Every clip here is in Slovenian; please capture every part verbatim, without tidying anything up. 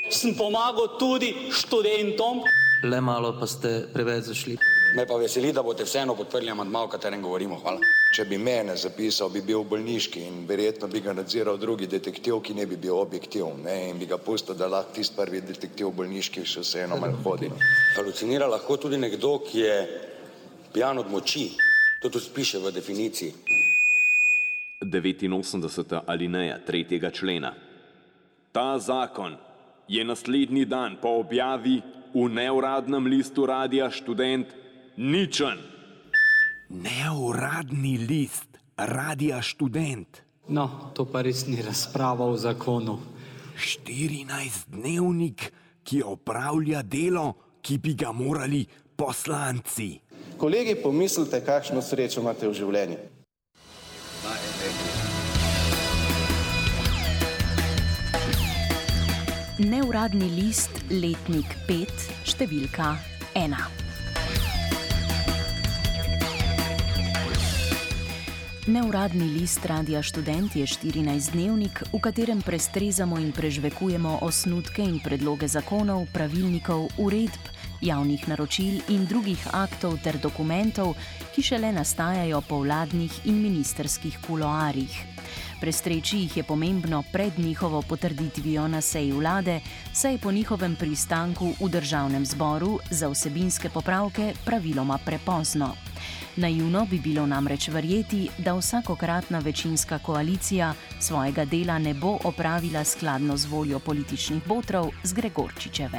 Sem pomagal tudi študentom. Le malo pa ste preveč zašli. Me pa veseli, da boste vseeno podprli amandma, o katerem govorimo. Hvala. Če bi mene zapisal, bi bil v bolniški in verjetno bi ga nadziral drugi detektiv, ki ne bi bil objektiv, ne, in bi ga pustil, da lahko tisti prvi detektiv v bolniški še vseeno malo hodi. Halucinira lahko tudi nekdo, ki je pijan od moči. To tudi piše v definiciji. devetinosemdeseta alineja tretjega člena. Ta zakon je naslednji dan po objavi v neuradnem listu Radia Študent ničen. Neuradni list Radia Študent. No, to pa res ni razprava o zakonu. štirinajstdnevnik, ki opravlja delo, ki bi ga morali poslanci. Kolegi, pomislite, kakšno srečo imate v življenju. Neuradni list, letnik pet, številka ena. Neuradni list Radia Študent je štirinajstdnevnik, v katerem prestrezamo in prežvekujemo osnutke in predloge zakonov, pravilnikov, uredb, javnih naročil in drugih aktov ter dokumentov, ki šele nastajajo po vladnih in ministerskih kuloarjih. Prestreči jih je pomembno pred njihovo potrditvijo na seji vlade, saj je po njihovem pristanku v državnem zboru za vsebinske popravke praviloma prepozno. Naivno bi bilo namreč verjeti, da vsakokratna večinska koalicija svojega dela ne bo opravila skladno z voljo političnih botrov z Gregorčičeve.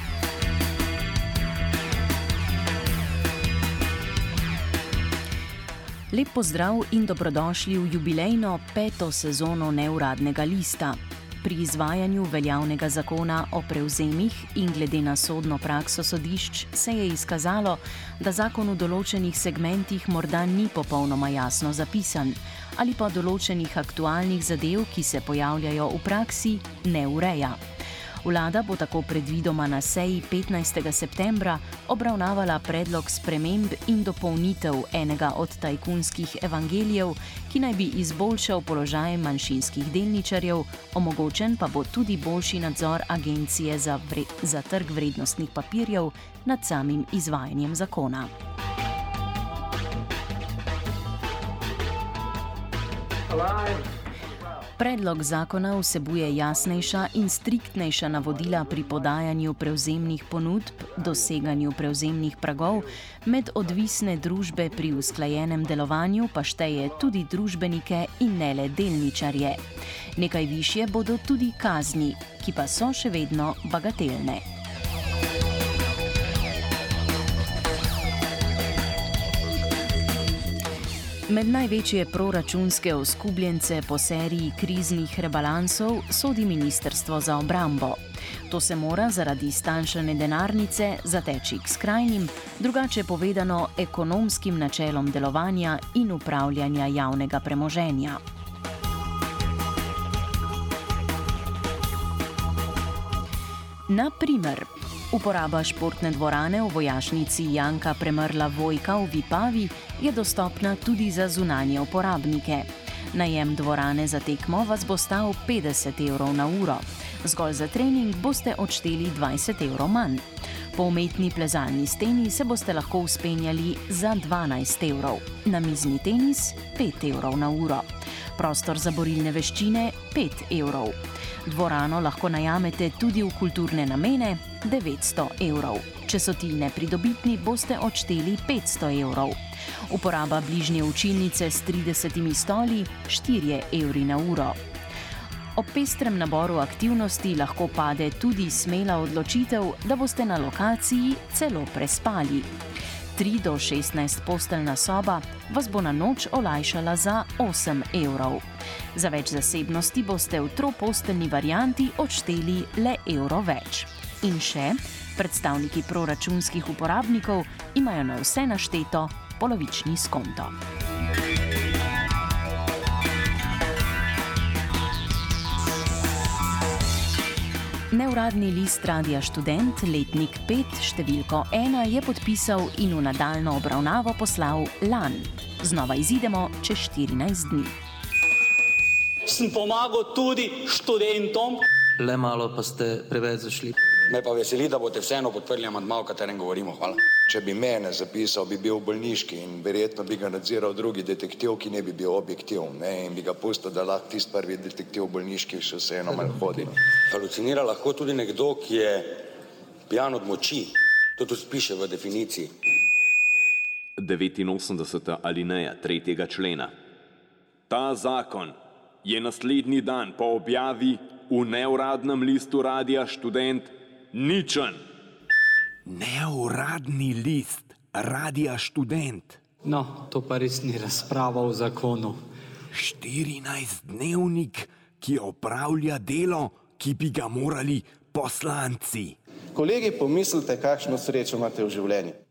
Lep pozdrav in dobrodošli v jubilejno peto sezono Neuradnega lista. Pri izvajanju veljavnega zakona o prevzemih in glede na sodno prakso sodišč se je izkazalo, da zakon v določenih segmentih morda ni popolnoma jasno zapisan ali pa določenih aktualnih zadev, ki se pojavljajo v praksi, ne ureja. Vlada bo tako predvidoma na seji petnajstega septembra obravnavala predlog sprememb in dopolnitev enega od tajkunskih evangelijev, ki naj bi izboljšal položaj manjšinskih delničarjev, omogočen pa bo tudi boljši nadzor Agencije za, vre, za trg vrednostnih papirjev nad samim izvajanjem zakona. Predlog zakona vsebuje jasnejša in striktnejša navodila pri podajanju prevzemnih ponudb, doseganju prevzemnih pragov, med odvisne družbe pri usklajenem delovanju pa šteje tudi družbenike in ne le delničarje. Nekaj višje bodo tudi kazni, ki pa so še vedno bagatelne. Med največje proračunske oskubljence po seriji kriznih rebalansov sodi Ministrstvo za obrambo. To se mora zaradi stanjšane denarnice zateči k skrajnim, drugače povedano ekonomskim načelom delovanja in upravljanja javnega premoženja. Na primer, uporaba športne dvorane v vojašnici Janka Premrla Vojka v Vipavi je dostopna tudi za zunanje uporabnike. Najem dvorane za tekmo vas bo stal petdeset evrov na uro. Zgolj za trening boste odšteli dvajset evrov manj. Po umetni plezalni steni se boste lahko vzpenjali za dvanajst evrov. Namizni tenis pet evrov na uro. Prostor za borilne veščine pet evrov. Dvorano lahko najamete tudi v kulturne namene devetsto evrov. Če so ti nepridobitni, boste odšteli petsto evrov. Uporaba bližnje učilnice s tridesetimi stoli štirje evri na uro. Ob pestrem naboru aktivnosti lahko pade tudi smela odločitev, da boste na lokaciji celo prespali. tri do šestnajst posteljna soba vas bo na noč olajšala za osem evrov. Za več zasebnosti boste v troposteljni varianti odšteli le evro več. In še, predstavniki proračunskih uporabnikov imajo na vse našteto polovični skonto. Neuradni list Radia Študent, letnik pet, številko ena je podpisal in v nadaljno obravnavo poslal Lan. Znova izidemo čez štirinajst dni. Sem pomagal tudi študentom. Le malo pa ste preveč zašli. Me pa veseli, da boste vseeno podprli amandma, o katerem govorimo. Hvala. Če bi mene zapisal, bi bil v bolniški in verjetno bi ga nadziral drugi detektiv, ki ne bi bil objektiven, ne, in bi ga pustil, da lahko tisti prvi detektiv v bolniški še vseeno malo hodi. Halucinira lahko tudi nekdo, ki je pijan od moči. To tu piše v definiciji. devetinosemdeseta alineja tretjega člena. Ta zakon je naslednji dan po objavi v neuradnem listu Radia Študent ničen. Neuradni list Radia Študent. No, to pa res ni razprava o zakonu. štirinajstdnevnik, ki opravlja delo, ki bi ga morali poslanci. Kolegi, pomislite, kakšno srečo imate v življenju.